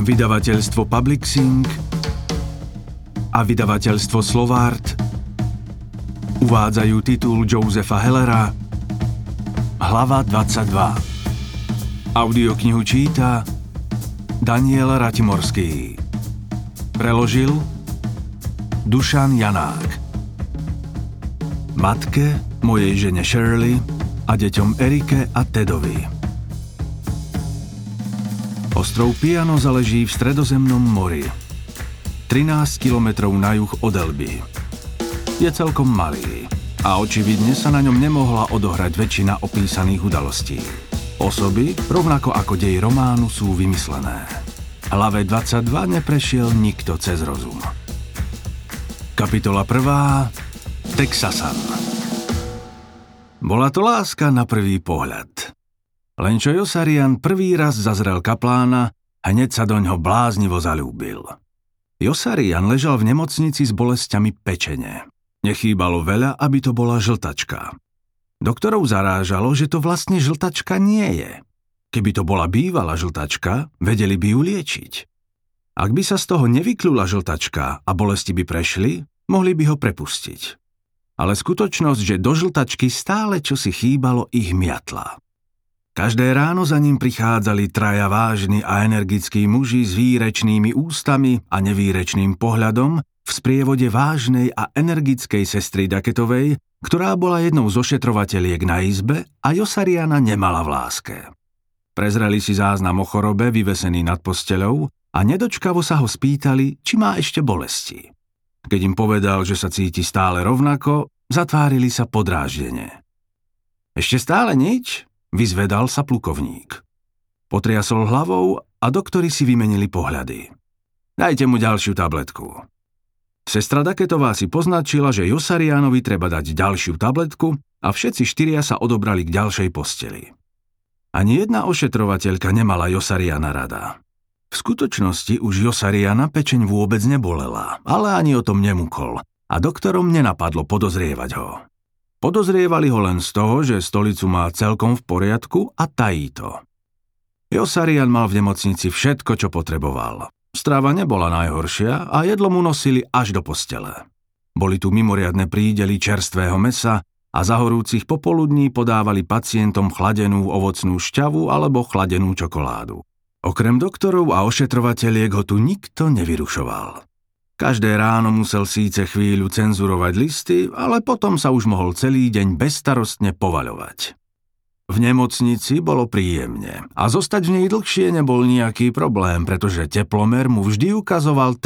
Vydavateľstvo Publixing a vydavateľstvo Slovart uvádzajú titul Josepha Hellera Hlava 22. Audioknihu číta Daniel Ratimorský. Preložil Dušan Janák. Matke, mojej žene Shirley a deťom Erike a Tedovi. Ostrov Piano zaleží v Stredozemnom mori, 13 kilometrov na juh od Elby. Je celkom malý a očividne sa na ňom nemohla odohrať väčšina opísaných udalostí. Osoby, rovnako ako dej románu, sú vymyslené. Hlave 22 neprešiel nikto cez rozum. Kapitola 1. Texasan. Bola to láska na prvý pohľad. Len čo Josarian prvý raz zazrel kaplána, hneď sa doňho bláznivo zaľúbil. Josarian ležal v nemocnici s bolesťami pečene. Nechýbalo veľa, aby to bola žltačka. Doktorov zarážalo, že to vlastne žltačka nie je. Keby to bola bývalá žltačka, vedeli by ju liečiť. Ak by sa z toho nevyklula žltačka a bolesti by prešli, mohli by ho prepustiť. Ale skutočnosť, že do žltačky stále čosi chýbalo, ich miatla. Každé ráno za ním prichádzali traja vážni a energickí muži s výrečnými ústami a nevýrečným pohľadom v sprievode vážnej a energickej sestry Daketovej, ktorá bola jednou z ošetrovateliek na izbe a Josariana nemala v láske. Prezreli si záznam o chorobe vyvesený nad posteľou a nedočkavo sa ho spýtali, či má ešte bolesti. Keď im povedal, že sa cíti stále rovnako, zatvárili sa podráždene. Ešte stále nič? Vyzvedal sa plukovník. Potriasol hlavou a doktori si vymenili pohľady. Dajte mu ďalšiu tabletku. Sestra Daketová si poznačila, že Josarianovi treba dať ďalšiu tabletku a všetci štyria sa odobrali k ďalšej posteli. Ani jedna ošetrovateľka nemala Josariana rada. V skutočnosti už Josariana pečeň vôbec nebolela, ale ani o tom nemukol a doktorom nenapadlo podozrievať ho. Podozrievali ho len z toho, že stolicu má celkom v poriadku a tají to. Josarian mal v nemocnici všetko, čo potreboval. Strava nebola najhoršia a jedlo mu nosili až do postele. Boli tu mimoriadne prídely čerstvého mäsa a za horúcich popoludní podávali pacientom chladenú ovocnú šťavu alebo chladenú čokoládu. Okrem doktorov a ošetrovateliek ho tu nikto nevyrušoval. Každé ráno musel síce chvíľu cenzurovať listy, ale potom sa už mohol celý deň bezstarostne povaľovať. V nemocnici bolo príjemne a zostať v nej dlhšie nebol nejaký problém, pretože teplomer mu vždy ukazoval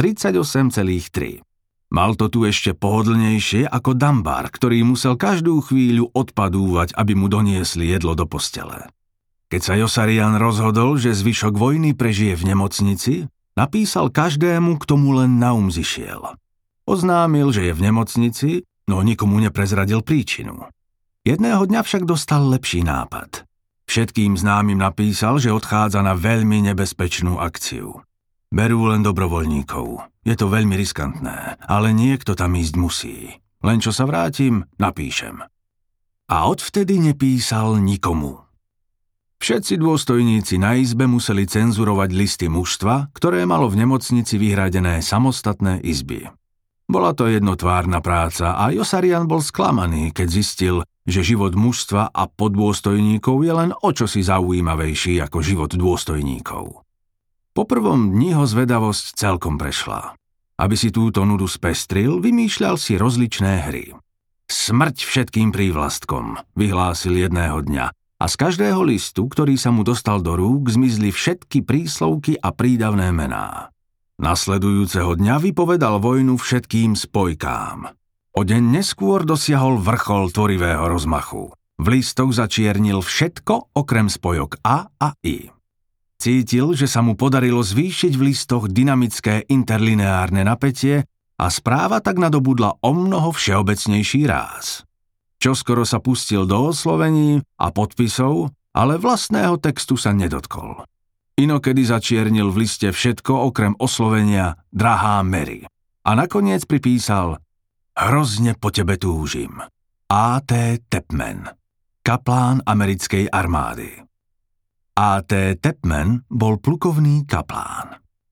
38,3. Mal to tu ešte pohodlnejšie ako Dunbar, ktorý musel každú chvíľu odpadúvať, aby mu doniesli jedlo do postele. Keď sa Josarian rozhodol, že zvyšok vojny prežije v nemocnici, napísal každému, kto mu len na zišiel. Oznámil, že je v nemocnici, no nikomu neprezradil príčinu. Jedného dňa však dostal lepší nápad. Všetkým známym napísal, že odchádza na veľmi nebezpečnú akciu. Berú len dobrovoľníkov. Je to veľmi riskantné, ale niekto tam ísť musí. Len čo sa vrátim, napíšem. A odvtedy nepísal nikomu. Všetci dôstojníci na izbe museli cenzurovať listy mužstva, ktoré malo v nemocnici vyhradené samostatné izby. Bola to jednotvárna práca a Josarian bol sklamaný, keď zistil, že život mužstva a poddôstojníkov je len o čosi zaujímavejší ako život dôstojníkov. Po prvom dni ho zvedavosť celkom prešla. Aby si túto nudu spestril, vymýšľal si rozličné hry. Smrť všetkým prívlastkom, vyhlásil jedného dňa. A z každého listu, ktorý sa mu dostal do rúk, zmizli všetky príslovky a prídavné mená. Nasledujúceho dňa vypovedal vojnu všetkým spojkám. O deň neskôr dosiahol vrchol tvorivého rozmachu. V listoch začiernil všetko okrem spojok A a I. Cítil, že sa mu podarilo zvýšiť v listoch dynamické interlineárne napätie a správa tak nadobudla omnoho všeobecnejší ráz. Čoskoro sa pustil do oslovení a podpisov, ale vlastného textu sa nedotkol. Inokedy začiernil v liste všetko okrem oslovenia Drahá Mary. A nakoniec pripísal Hrozne po tebe túžim. A.T. Tepman, kaplán americkej armády. A.T. Tepman bol plukovný kaplán.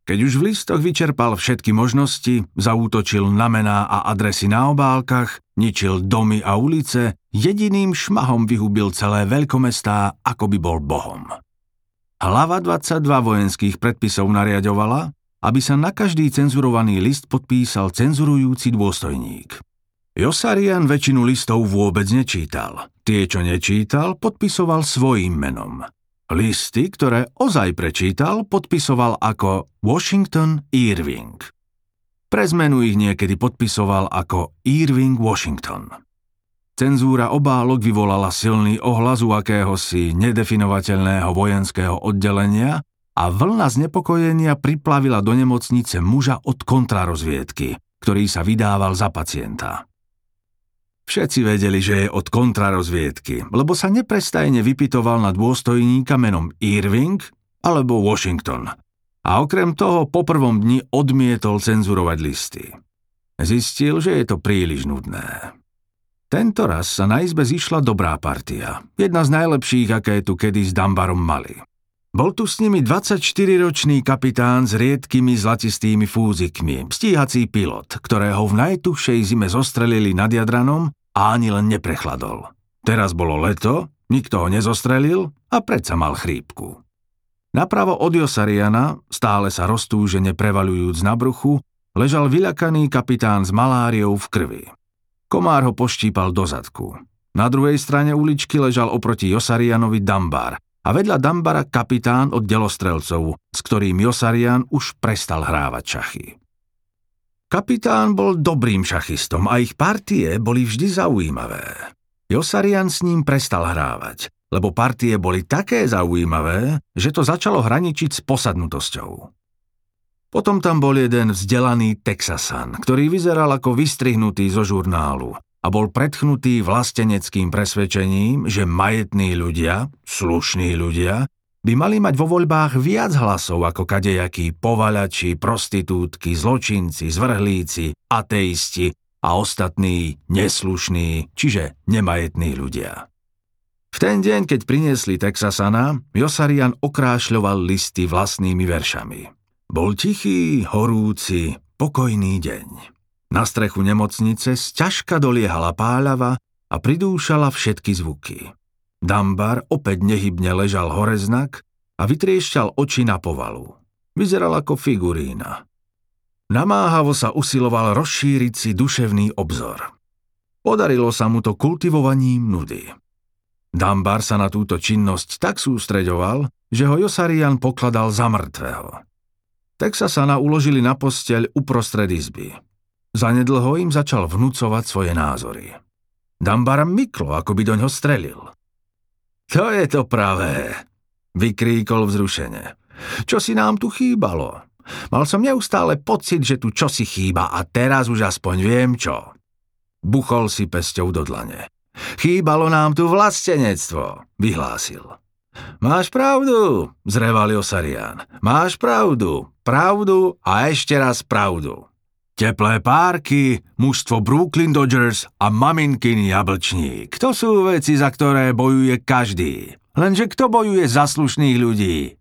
Keď už v listoch vyčerpal všetky možnosti, zaútočil na mená a adresy na obálkach, ničil domy a ulice, jediným šmahom vyhubil celé veľkomestá, ako by bol bohom. Hlava 22 vojenských predpisov nariaďovala, aby sa na každý cenzurovaný list podpísal cenzurujúci dôstojník. Josarian väčšinu listov vôbec nečítal. Tie, čo nečítal, podpisoval svojím menom. Listy, ktoré ozaj prečítal, podpisoval ako Washington Irving. Pre zmenu ich niekedy podpisoval ako Irving Washington. Cenzúra obálok vyvolala silný ohlas u akéhosi nedefinovateľného vojenského oddelenia a vlna znepokojenia priplavila do nemocnice muža od kontrarozviedky, ktorý sa vydával za pacienta. Všetci vedeli, že je od kontrarozviedky, lebo sa neprestajne vypytoval na dôstojníka menom Irving alebo Washington. A okrem toho po prvom dni odmietol cenzurovať listy. Zistil, že je to príliš nudné. Tento raz sa na izbe zišla dobrá partia. Jedna z najlepších, aké tu kedy s Dunbarom mali. Bol tu s nimi 24-ročný kapitán s riedkymi zlatistými fúzikmi, stíhací pilot, ktorého v najtuchšej zime zostrelili nad Jadranom a ani len neprechladol. Teraz bolo leto, nikto ho nezostrelil a predsa mal chrípku. Napravo od Josariana, stále sa roztúžene prevaľujúc na bruchu, ležal vyľakaný kapitán s maláriou v krvi. Komár ho poštípal do zadku. Na druhej strane uličky ležal oproti Josarianovi Dunbar, a vedľa Dunbara kapitán od delostrelcov, s ktorým Josarian už prestal hrávať šachy. Kapitán bol dobrým šachistom a ich partie boli vždy zaujímavé. Josarian s ním prestal hrávať, lebo partie boli také zaujímavé, že to začalo hraničiť s posadnutosťou. Potom tam bol jeden vzdelaný Texasan, ktorý vyzeral ako vystrihnutý zo žurnálu a bol predchnutý vlasteneckým presvedčením, že majetní ľudia, slušní ľudia, by mali mať vo voľbách viac hlasov ako kadejakí povaľači, prostitútky, zločinci, zvrhlíci, ateisti a ostatní neslušní, čiže nemajetní ľudia. V ten deň, keď priniesli Texasana, Josarian okrášľoval listy vlastnými veršami. Bol tichý, horúci, pokojný deň. Na strechu nemocnice sťažka doliehala páľava a pridúšala všetky zvuky. Dunbar opäť nehybne ležal horeznak a vytriešťal oči na povalu. Vyzeral ako figurína. Namáhavo sa usiloval rozšíriť si duševný obzor. Podarilo sa mu to kultivovaním nudy. Dunbar sa na túto činnosť tak sústreďoval, že ho Josarian pokladal za mŕtvého. Texasana uložili na posteľ uprostred izby. Zanedlho im začal vnúcovať svoje názory. Dunbara myklo, ako by doňho strelil. To je to pravé, vykríkol vzrušene. Čo si nám tu chýbalo? Mal som neustále pocit, že tu čosi chýba a teraz už aspoň viem čo. Buchol si pesťou do dlane. Chýbalo nám tu vlastenectvo, vyhlásil. Máš pravdu, zreval Josarian. Máš pravdu, pravdu a ešte raz pravdu. Teplé párky, mužstvo Brooklyn Dodgers a maminkin jablčník. To sú veci, za ktoré bojuje každý. Lenže kto bojuje za slušných ľudí?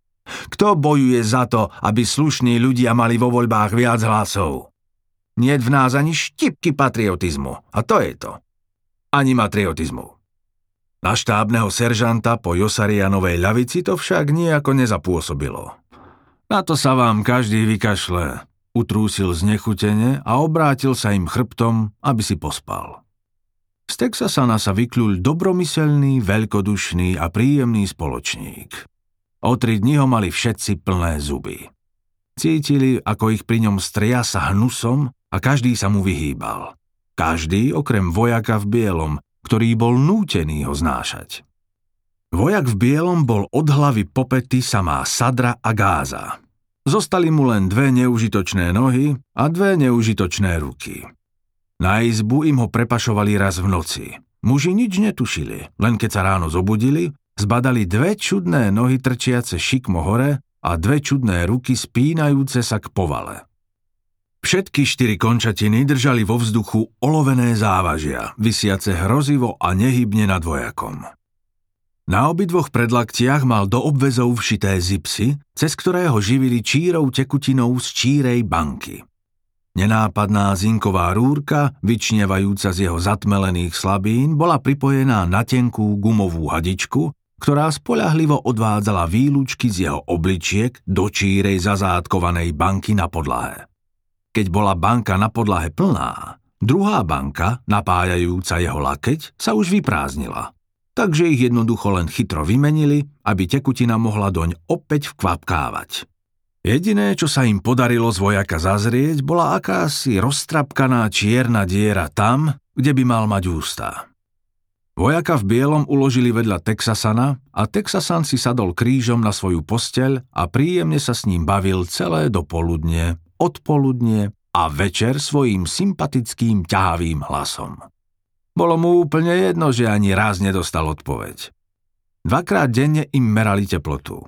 Kto bojuje za to, aby slušní ľudia mali vo voľbách viac hlasov? Niet v nás ani štipky patriotizmu. A to je to. Ani matriotizmu. Na štábneho seržanta po Josarianovej ľavici to však nijako nezapôsobilo. Na to sa vám každý vykašle. Utrúsil znechutene a obrátil sa im chrbtom, aby si pospal. Z Texasana sa vykľul dobromyselný, veľkodušný a príjemný spoločník. O 3 dni ho mali všetci plné zuby. Cítili, ako ich pri ňom striasa hnusom a každý sa mu vyhýbal. Každý okrem vojaka v bielom, ktorý bol nútený ho znášať. Vojak v bielom bol od hlavy po pety samá sadra a gáza. Zostali mu len 2 neužitočné nohy a 2 neužitočné ruky. Na izbu im ho prepašovali raz v noci. Muži nič netušili, len keď sa ráno zobudili, zbadali 2 čudné nohy trčiace šikmo hore a 2 čudné ruky spínajúce sa k povale. Všetky 4 končatiny držali vo vzduchu olovené závažia, visiace hrozivo a nehybne nad vojakom. Na obidvoch predlaktiach mal do obväzov všité zipsy, cez ktorého živili čírou tekutinou z čírej banky. Nenápadná zinková rúrka, vyčnievajúca z jeho zatmelených slabín, bola pripojená na tenkú gumovú hadičku, ktorá spoľahlivo odvádzala výlučky z jeho obličiek do čírej zazádkovanej banky na podlahe. Keď bola banka na podlahe plná, druhá banka, napájajúca jeho lakeť, sa už vyprázdnila. Takže ich jednoducho len chytro vymenili, aby tekutina mohla doň opäť vkvapkávať. Jediné, čo sa im podarilo z vojaka zazrieť, bola akási roztrapkaná čierna diera tam, kde by mal mať ústa. Vojaka v bielom uložili vedľa Texasana a Texasan si sadol krížom na svoju posteľ a príjemne sa s ním bavil celé dopoludne, odpoludne a večer svojím sympatickým ťahavým hlasom. Bolo mu úplne jedno, že ani raz nedostal odpoveď. 2-krát denne im merali teplotu.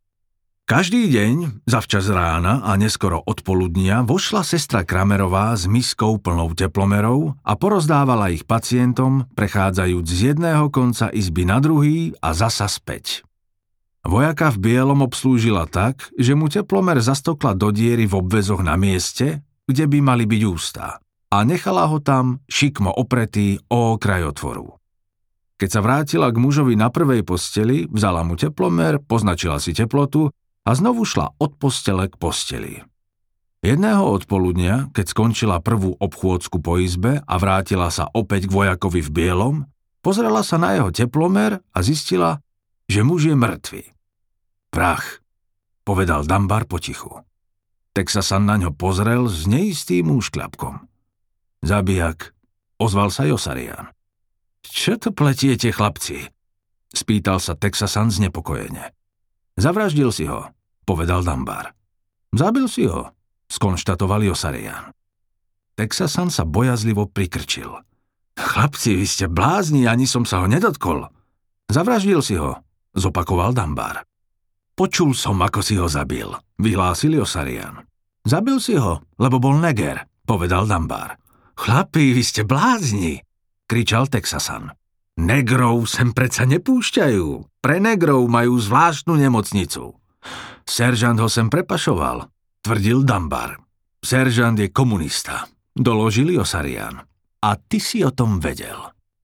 Každý deň, zavčas rána a neskoro odpoludnia, vošla sestra Kramerová s miskou plnou teplomerov a porozdávala ich pacientom, prechádzajúc z jedného konca izby na druhý a zasa späť. Vojaka v bielom obslúžila tak, že mu teplomer zastokla do diery v obväzoch na mieste, kde by mali byť ústa, a nechala ho tam šikmo opretý o okraj otvoru. Keď sa vrátila k mužovi na prvej posteli, vzala mu teplomer, poznačila si teplotu a znovu šla od postele k posteli. Jedného odpoludnia, keď skončila prvú obchôdzku po izbe a vrátila sa opäť k vojakovi v bielom, pozrela sa na jeho teplomer a zistila, že muž je mŕtvy. Prach, povedal Dunbar potichu. Texasan na ňo pozrel s neistým úškľapkom. Zabijak, ozval sa Josarian. Čo to pletiete, chlapci? Spýtal sa Texasan znepokojene. Zavraždil si ho, povedal Dunbar. Zabil si ho, skonštatoval Josarian. Texasan sa bojazlivo prikrčil. Chlapci, vy ste blázni, ani som sa ho nedotkol. Zavraždil si ho, zopakoval Dunbar. Počul som, ako si ho zabil, vyhlásil Josarian. Zabil si ho, lebo bol neger, povedal Dunbar. Chlapi, vy ste blázni, kričal Texasan. Negrov sem predsa nepúšťajú. Pre negrov majú zvláštnu nemocnicu. Seržant ho sem prepašoval, tvrdil Dunbar. Seržant je komunista, doložil Josarian. A ty si o tom vedel.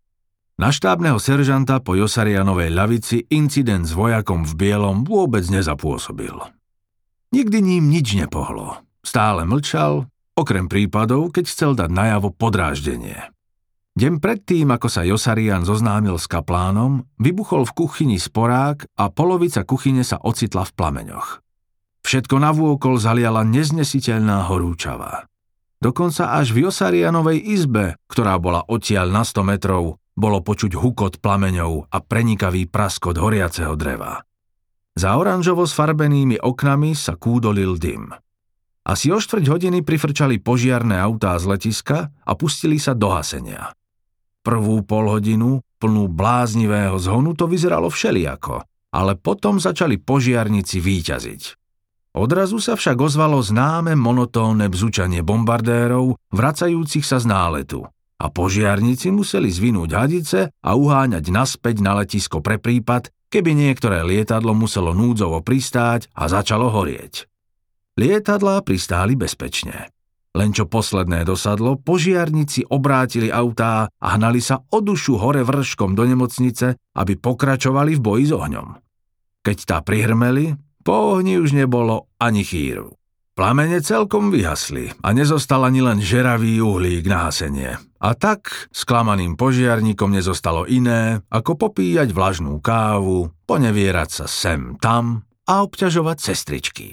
Na štábneho seržanta po Josarianovej ľavici incident s vojakom v bielom vôbec nezapôsobil. Nikdy ním nič nepohlo. Stále mlčal, okrem prípadov, keď chcel dať najavo podráždenie. Deň predtým, ako sa Josarian zoznámil s kaplánom, vybuchol v kuchyni sporák a polovica kuchyne sa ocitla v plameňoch. Všetko navôkol zaliala neznesiteľná horúčava. Dokonca až v Josarianovej izbe, ktorá bola odtiaľ na 100 metrov, bolo počuť hukot plameňov a prenikavý praskot horiaceho dreva. Za oranžovo sfarbenými oknami sa kúdolil dym. Asi o 4 hodiny prifrčali požiarne autá z letiska a pustili sa do hasenia. Prvú polhodinu, plnú bláznivého zhonu, to vyzeralo všelijako, ale potom začali požiarnici víťaziť. Odrazu sa však ozvalo známe monotónne bzučanie bombardérov, vracajúcich sa z náletu, a požiarnici museli zvinúť hadice a uháňať naspäť na letisko pre prípad, keby niektoré lietadlo muselo núdzovo pristáť a začalo horieť. Lietadlá pristáli bezpečne. Len čo posledné dosadlo, požiarnici obrátili autá a hnali sa o dušu hore vrškom do nemocnice, aby pokračovali v boji s ohňom. Keď tá prihrmeli, po ohni už nebolo ani chýru. Plamene celkom vyhasli a nezostal ani len žeravý uhlík na hasenie. A tak sklamaným požiarníkom nezostalo iné, ako popíjať vlažnú kávu, ponevierať sa sem tam a obťažovať sestričky.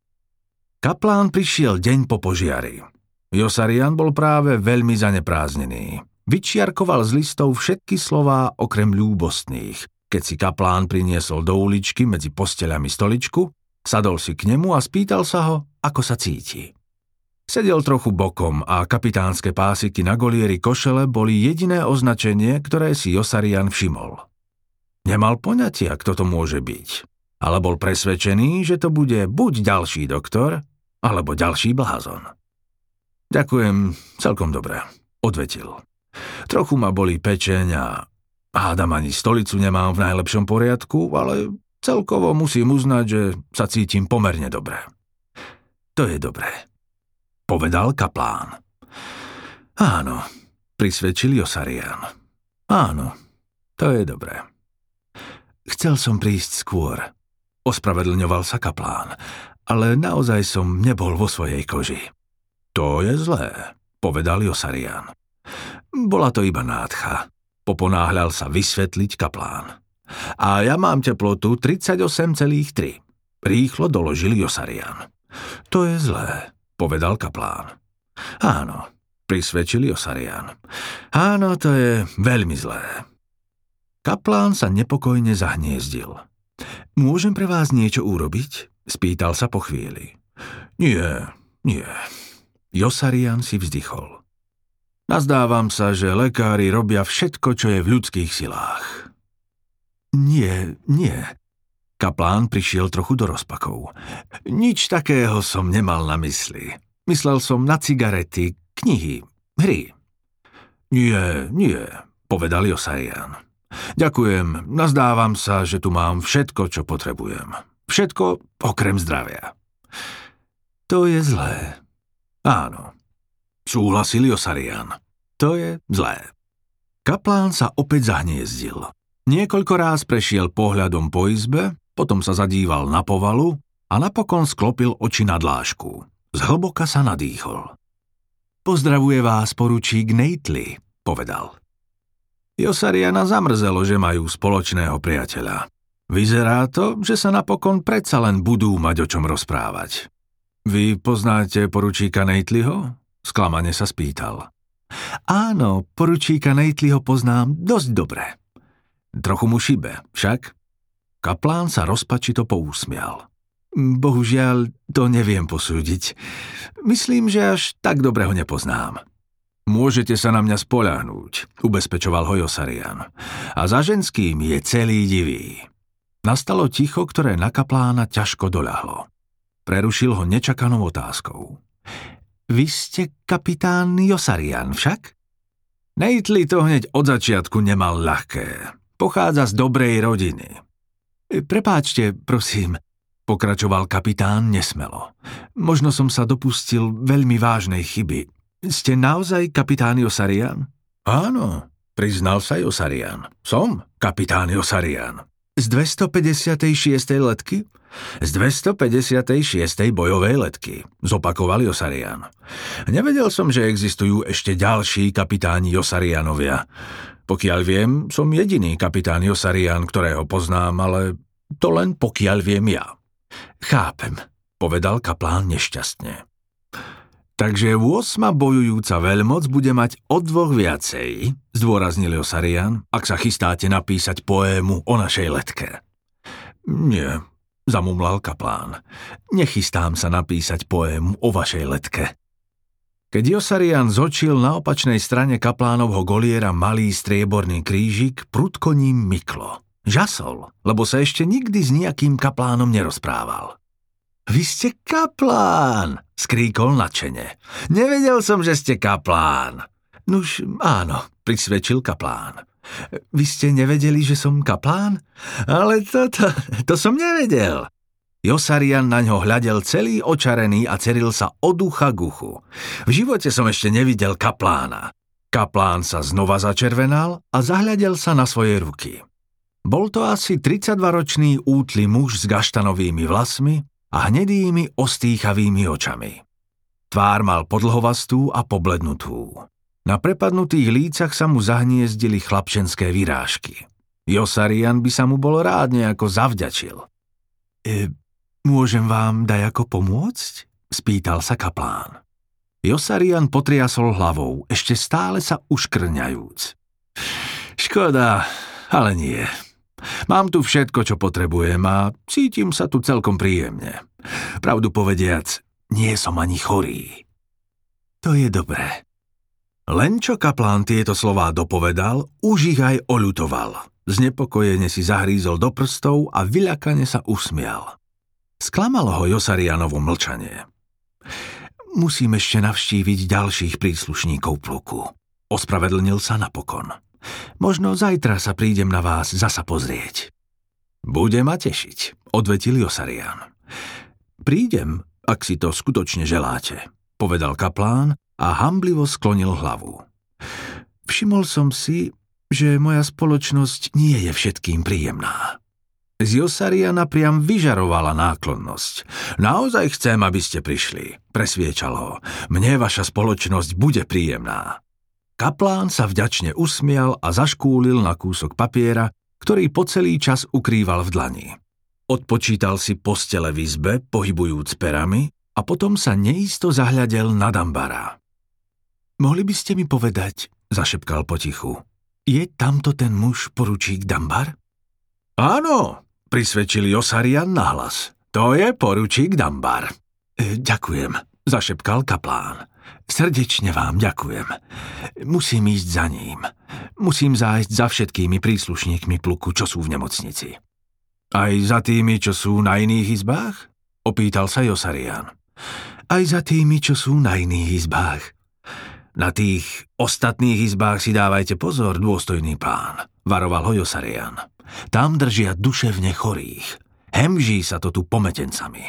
Kaplán prišiel deň po požiari. Josarian bol práve veľmi zanepráznený. Vyčiarkoval z listov všetky slová okrem ľúbostných. Keď si kaplán priniesol do uličky medzi posteľami stoličku, sadol si k nemu a spýtal sa ho, ako sa cíti. Sedel trochu bokom a kapitánske pásiky na golieri košele boli jediné označenie, ktoré si Josarian všimol. Nemal poňatia, kto to môže byť, ale bol presvedčený, že to bude buď ďalší doktor, alebo ďalší blázon. Ďakujem, celkom dobre, odvetil. Trochu ma bolí pečeň a Hádam ani stolicu nemám v najlepšom poriadku, ale celkovo musím uznať, že sa cítim pomerne dobre. To je dobré, povedal kaplán. Áno, prisvedčil Josarian. Áno, to je dobré. Chcel som prísť skôr, ospravedlňoval sa kaplán, ale naozaj som nebol vo svojej koži. To je zlé, povedal Josarian. Bola to iba nádcha, poponáhľal sa vysvetliť kaplán. A ja mám teplotu 38,3, rýchlo doložil Josarian. To je zlé, povedal kaplán. Áno, prisvedčil Josarian. Áno, to je veľmi zlé. Kaplán sa nepokojne zahniezdil. Môžem pre vás niečo urobiť? Spýtal sa po chvíli. Nie. Josarian si vzdychol. Nazdávam sa, že lekári robia všetko, čo je v ľudských silách. Nie. Kaplán prišiel trochu do rozpakov. Nič takého som nemal na mysli. Myslel som na cigarety, knihy, hry. Nie, povedal Josarian. Ďakujem, nazdávam sa, že tu mám všetko, čo potrebujem. Všetko okrem zdravia. To je zlé. Áno, súhlasil Josarian. To je zlé. Kaplán sa opäť zahniezdil. Niekoľko ráz prešiel pohľadom po izbe, potom sa zadíval na povalu a napokon sklopil oči na dlášku. Zhlboka sa nadýchol. Pozdravuje vás poručík Knightley, povedal. Josariana zamrzelo, že majú spoločného priateľa. Vyzerá to, že sa napokon predsa len budú mať o čom rozprávať. Vy poznáte poručíka Knightleyho? Sklamane sa spýtal. Áno, poručíka Knightleyho poznám dosť dobre. Trochu mu šibe, však? Kaplán sa rozpačito pousmial. Bohužiaľ, to neviem posúdiť. Myslím, že až tak dobre ho nepoznám. Môžete sa na mňa spoľahnúť, ubezpečoval ho Josarian. A za ženským je celý divý. Nastalo ticho, ktoré na kaplána ťažko doľahlo. Prerušil ho nečakanou otázkou. Vy ste kapitán Josarian, však? Knightley to hneď od začiatku nemal ľahké. Pochádza z dobrej rodiny. Prepáčte, prosím, pokračoval kapitán nesmelo. Možno som sa dopustil veľmi vážnej chyby. Ste naozaj kapitán Josarian? Áno, priznal sa Josarian. Som kapitán Josarian. Z 256. letky? Z 256. bojovej letky, zopakoval Josarian. Nevedel som, že existujú ešte ďalší kapitáni Josarianovia. Pokiaľ viem, som jediný kapitán Josarian, ktorého poznám, ale to len pokiaľ viem ja. Chápem, povedal kaplán nešťastne. Takže 8. bojujúca veľmoc bude mať o 2 viacej, zdôraznil Josarian, ak sa chystáte napísať poému o našej letke. Nie, zamumlal kaplán. Nechystám sa napísať poému o vašej letke. Keď Josarian zočil na opačnej strane kaplánovho goliera malý strieborný krížik, prudko ním myklo. Žasol, lebo sa ešte nikdy s nejakým kaplánom nerozprával. Vy ste kaplán, skríkol nadšene. Nevedel som, že ste kaplán. Nuž, áno, prisvedčil kaplán. Vy ste nevedeli, že som kaplán? Ale to som nevedel. Josarian na ňo hľadel celý očarený a ceril sa od ucha k uchu. V živote som ešte nevidel kaplána. Kaplán sa znova začervenal a zahľadel sa na svoje ruky. Bol to asi 32-ročný útly muž s gaštanovými vlasmi a hnedými ostýchavými očami. Tvár mal podlhovastú a poblednutú. Na prepadnutých lícach sa mu zahniezdili chlapčenské vyrážky. Josarian by sa mu bol rád nejako zavďačil. Môžem vám dajako pomôcť? Spýtal sa kaplán. Josarian potriasol hlavou, ešte stále sa uškrňajúc. Škoda, ale nie. Mám tu všetko, čo potrebujem a cítim sa tu celkom príjemne. Pravdu povediac, nie som ani chorý. To je dobré. Len čo kaplán tieto slová dopovedal, už ich aj oľutoval. Znepokojene si zahrízol do prstov a vyľakane sa usmial. Sklamalo ho Josarianovo mlčanie. Musím ešte navštíviť ďalších príslušníkov pluku. Ospravedlnil sa napokon. Možno zajtra sa prídem na vás zasa pozrieť. Bude ma tešiť, odvetil Josarian. Prídem, ak si to skutočne želáte, povedal kaplán a hanblivo sklonil hlavu. Všimol som si, že moja spoločnosť nie je všetkým príjemná. Z Josariana priam vyžarovala náklonnosť. Naozaj chcem, aby ste prišli, presviečal ho. Mne vaša spoločnosť bude príjemná. Kaplán sa vďačne usmial a zaškúlil na kúsok papiera, ktorý po celý čas ukrýval v dlani. Odpočítal si postele v izbe, pohybujúc perami, a potom sa neisto zahľadel na Dambara. Mohli by ste mi povedať, zašepkal potichu, je tamto ten muž poručík Dambar? Áno, prisvedčil Josarian nahlas. To je poručík Dambar. Ďakujem, zašepkal kaplán. Srdečne vám ďakujem. Musím ísť za ním. Musím zájsť za všetkými príslušníkmi pluku, čo sú v nemocnici. Aj za tými, čo sú na iných izbách? Opýtal sa Josarian. Aj za tými, čo sú na iných izbách. Na tých ostatných izbách si dávajte pozor, dôstojný pán, varoval ho Josarian. Tam držia duševne chorých. Hemží sa to tu pometencami.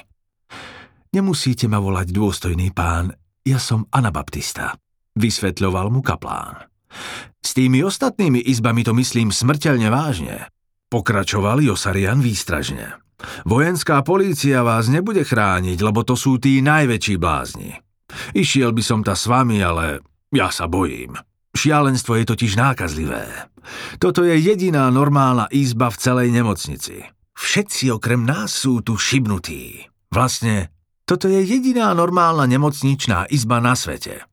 Nemusíte ma volať dôstojný pán, ja som Anabaptista, vysvetľoval mu kaplán. S tými ostatnými izbami to myslím smrteľne vážne, pokračoval Josarian výstražne. Vojenská polícia vás nebude chrániť, lebo to sú tí najväčší blázni. Išiel by som ta s vami, ale ja sa bojím. Šialenstvo je totiž nákazlivé. Toto je jediná normálna izba v celej nemocnici. Všetci okrem nás sú tu šibnutí. Vlastne, toto je jediná normálna nemocničná izba na svete.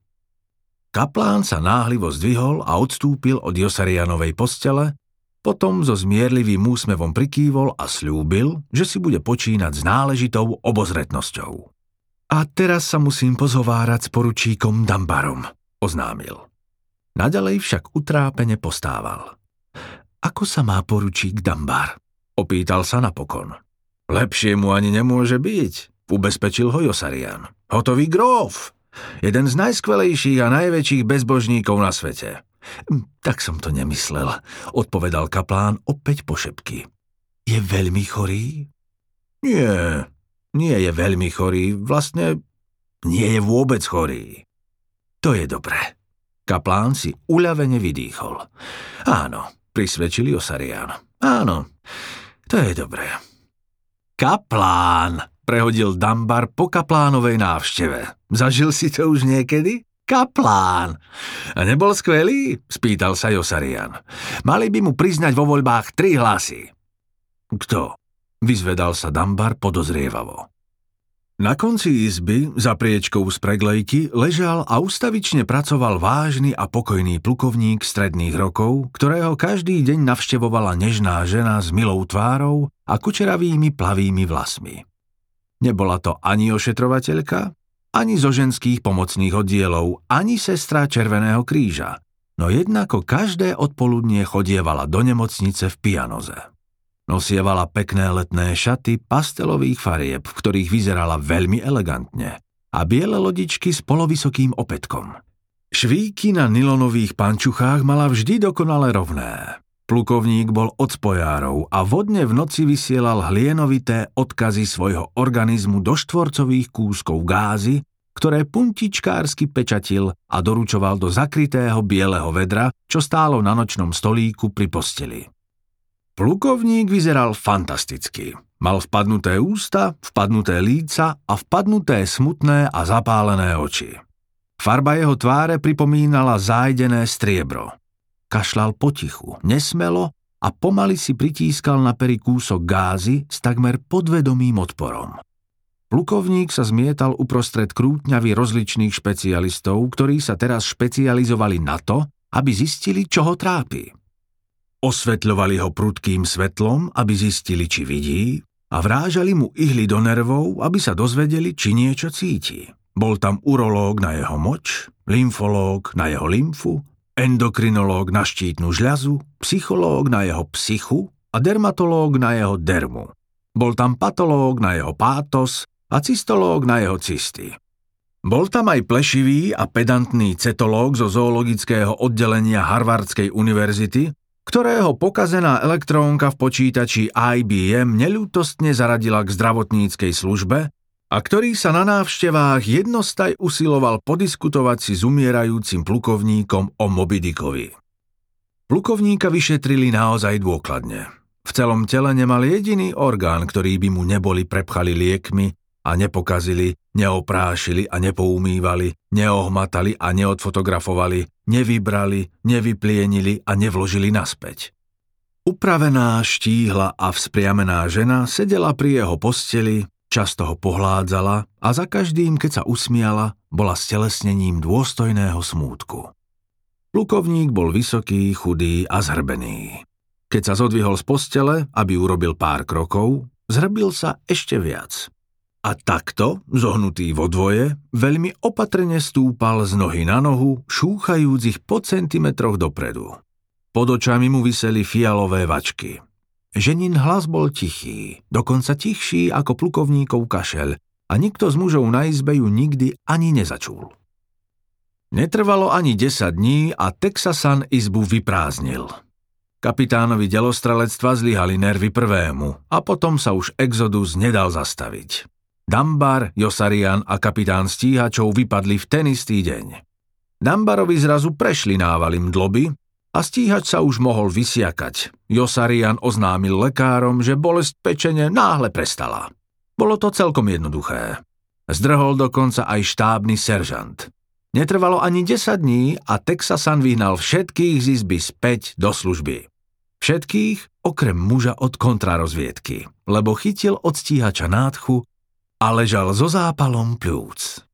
Kaplán sa náhlivo zdvihol a odstúpil od Josarianovej postele, potom so zmierlivým úsmevom prikývol a sľúbil, že si bude počínať s náležitou obozretnosťou. A teraz sa musím pozhovárať s poručíkom Dambarom, oznámil. Naďalej však utrápene postával. Ako sa má poručík Dambar? Opýtal sa napokon. Lepšie mu ani nemôže byť, ubezpečil ho Josarian. Hotový gróf! Jeden z najskvelejších a najväčších bezbožníkov na svete. Tak som to nemyslel, odpovedal kaplán opäť pošepky. Je veľmi chorý? Nie je veľmi chorý, vlastne nie je vôbec chorý. To je dobré. Kaplán si uľavene vydýchol. Áno, prisvedčil Josarian. Áno, to je dobré. Kaplán, prehodil Dambar po kaplánovej návšteve. Zažil si to už niekedy? Kaplán. A nebol skvelý? Spýtal sa Josarian. Mali by mu priznať vo voľbách 3 hlasy. Kto? Vyzvedal sa Dambar podozrievavo. Na konci izby, za priečkou z preglejky, ležal a ustavične pracoval vážny a pokojný plukovník stredných rokov, ktorého každý deň navštevovala nežná žena s milou tvárou a kučeravými plavými vlasmi. Nebola to ani ošetrovateľka, ani zo ženských pomocných oddielov, ani sestra Červeného kríža, no jednako každé odpoludnie chodievala do nemocnice v pianoze. Nosievala pekné letné šaty pastelových farieb, v ktorých vyzerala veľmi elegantne, a biele lodičky s polovysokým opätkom. Švíky na nylonových pančuchách mala vždy dokonale rovné. Plukovník bol od spojárov a vodne v noci vysielal hlienovité odkazy svojho organizmu do štvorcových kúskov gázy, ktoré puntičkársky pečatil a doručoval do zakrytého bieleho vedra, čo stálo na nočnom stolíku pri posteli. Plukovník vyzeral fantasticky. Mal vpadnuté ústa, vpadnuté líca a vpadnuté smutné a zapálené oči. Farba jeho tváre pripomínala zájdené striebro. Kašľal potichu, nesmelo a pomaly si pritískal na pery kúsok gázy s takmer podvedomým odporom. Plukovník sa zmietal uprostred krútňavy rozličných špecialistov, ktorí sa teraz špecializovali na to, aby zistili, čo ho trápi. Osvetľovali ho prudkým svetlom, aby zistili, či vidí, a vrážali mu ihly do nervov, aby sa dozvedeli, či niečo cíti. Bol tam urológ na jeho moč, lymfológ na jeho lymfu, endokrinológ na štítnu žľazu, psychológ na jeho psychu a dermatológ na jeho dermu. Bol tam patológ na jeho pátos a cystológ na jeho cysty. Bol tam aj plešivý a pedantný cetológ zo zoologického oddelenia Harvardskej univerzity, ktorého pokazená elektrónka v počítači IBM neľútostne zaradila k zdravotníckej službe a ktorý sa na návštevách jednostaj usiloval podiskutovať si s umierajúcim plukovníkom o Moby Dickovi. Plukovníka vyšetrili naozaj dôkladne. V celom tele nemal jediný orgán, ktorý by mu neboli prepchali liekmi a nepokazili, neoprášili a nepoumývali, neohmatali a neodfotografovali, nevybrali, nevyplienili a nevložili naspäť. Upravená, štíhla a vzpriamená žena sedela pri jeho posteli, často ho pohládzala a za každým, keď sa usmiala, bola stelesnením dôstojného smútku. Plukovník bol vysoký, chudý a zhrbený. Keď sa zodvihol z postele, aby urobil pár krokov, zhrbil sa ešte viac. A takto, zohnutý vo dvoje, veľmi opatrne stúpal z nohy na nohu, šúchajúc ich po centimetroch dopredu. Pod očami mu viseli fialové vačky. Ženin hlas bol tichý, dokonca tichší ako plukovníkov kašeľ a nikto z mužov na izbe ju nikdy ani nezačul. Netrvalo ani 10 dní a Texasan izbu vyprázdnil. Kapitánovi delostrelectva zlyhali nervy prvému a potom sa už exodus nedal zastaviť. Dunbar, Yossarian a kapitán stíhačov vypadli v ten istý deň. Dunbarovi zrazu prešli návaly mdloby a stíhač sa už mohol vysiakať. Yossarian oznámil lekárom, že bolesť pečene náhle prestala. Bolo to celkom jednoduché. Zdrhol dokonca aj štábny seržant. Netrvalo ani 10 dní a Texasan vyhnal všetkých z izby späť do služby. Všetkých okrem muža od kontrarozviedky, lebo chytil od stíhača nádchu a ležal so zápalom pľúc.